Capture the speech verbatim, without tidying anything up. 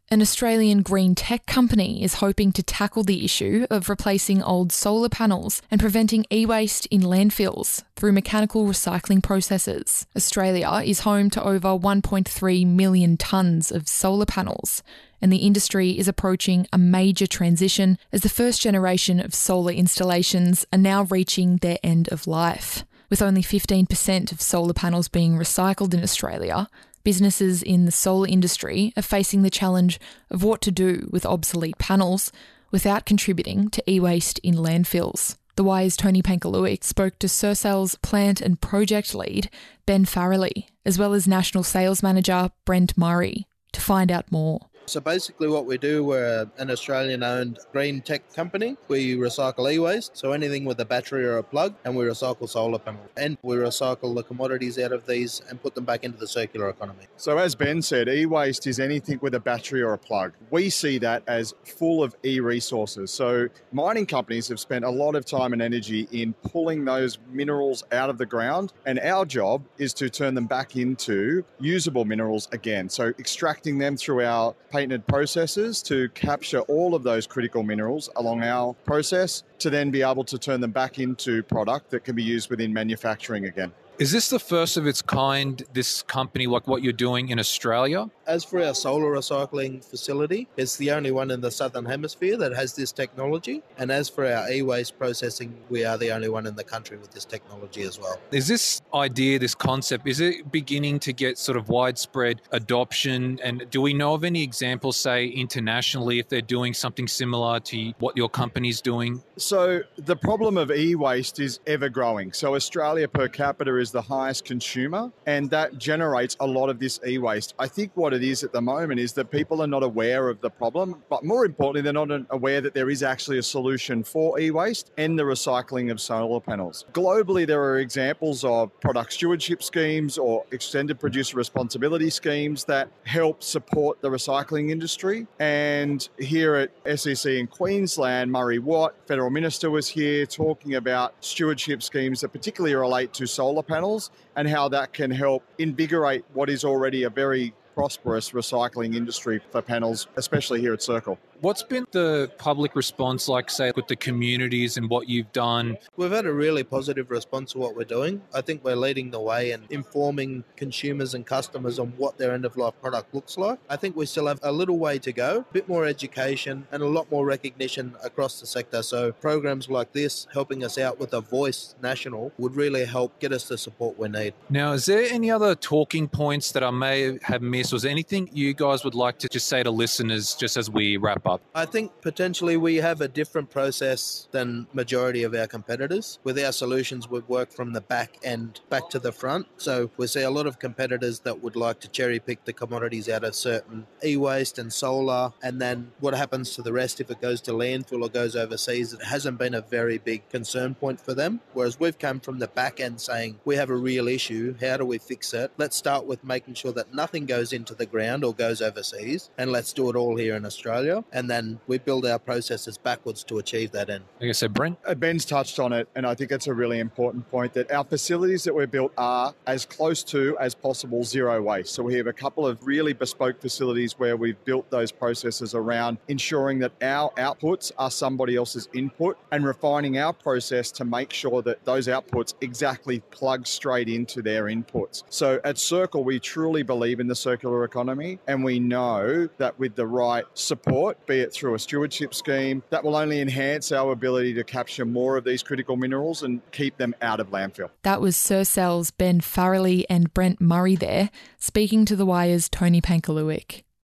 An Australian green tech company is hoping to tackle the issue of replacing old solar panels and preventing e-waste in landfills through mechanical recycling processes. Australia is home to over one point three million tonnes of solar panels, and the industry is approaching a major transition as the first generation of solar installations are now reaching their end of life. With only fifteen percent of solar panels being recycled in Australia, businesses in the solar industry are facing the challenge of what to do with obsolete panels without contributing to e-waste in landfills. The Wire's Tony Pankaluik spoke to Sercel's plant and project lead, Ben Farrelly, as well as National Sales Manager Brent Murray, to find out more. So basically what we do, we're an Australian-owned green tech company. We recycle e-waste, so anything with a battery or a plug, and we recycle solar panels. And we recycle the commodities out of these and put them back into the circular economy. So as Ben said, e-waste is anything with a battery or a plug. We see that as full of e-resources. So mining companies have spent a lot of time and energy in pulling those minerals out of the ground, and our job is to turn them back into usable minerals again. So extracting them through our patented processes to capture all of those critical minerals along our process to then be able to turn them back into product that can be used within manufacturing again. Is this the first of its kind, this company, like what you're doing in Australia? As for our solar recycling facility, it's the only one in the Southern Hemisphere that has this technology. And as for our e-waste processing, we are the only one in the country with this technology as well. Is this idea, this concept, is it beginning to get sort of widespread adoption? And do we know of any examples, say, internationally, if they're doing something similar to what your company's doing? So the problem of e-waste is ever growing. So Australia per capita is the highest consumer, and that generates a lot of this e-waste. I think what it is at the moment is that people are not aware of the problem, but more importantly, they're not aware that there is actually a solution for e-waste and the recycling of solar panels. Globally, there are examples of product stewardship schemes or extended producer responsibility schemes that help support the recycling industry. And here at S E C in Queensland, Murray Watt, Federal Minister, was here talking about stewardship schemes that particularly relate to solar panels and how that can help invigorate what is already a very prosperous recycling industry for panels, especially here at Circle. What's been the public response like, say, with the communities and what you've done? We've had a really positive response to what we're doing. I think we're leading the way and informing consumers and customers on what their end-of-life product looks like. I think we still have a little way to go, a bit more education and a lot more recognition across the sector. So programs like this, helping us out with a voice national, would really help get us the support we need. Now, is there any other talking points that I may have missed? Was there anything you guys would like to just say to listeners just as we wrap up? I think potentially we have a different process than majority of our competitors. With our solutions, we've worked from the back end back to the front. So we see a lot of competitors that would like to cherry pick the commodities out of certain e-waste and solar. And then what happens to the rest if it goes to landfill or goes overseas? It hasn't been a very big concern point for them. Whereas we've come from the back end saying, we have a real issue. How do we fix it? Let's start with making sure that nothing goes into the ground or goes overseas. And let's do it all here in Australia. And then we build our processes backwards to achieve that end. Like I said, Brent? Ben's touched on it, and I think it's a really important point that our facilities that we've built are as close to as possible zero waste. So we have a couple of really bespoke facilities where we've built those processes around ensuring that our outputs are somebody else's input and refining our process to make sure that those outputs exactly plug straight into their inputs. So at Circle, we truly believe in the circular economy, and we know that with the right support, be it through a stewardship scheme, that will only enhance our ability to capture more of these critical minerals and keep them out of landfill. That was Sercel's Ben Farrelly and Brent Murray there, speaking to The Wire's Tony Pankaluik.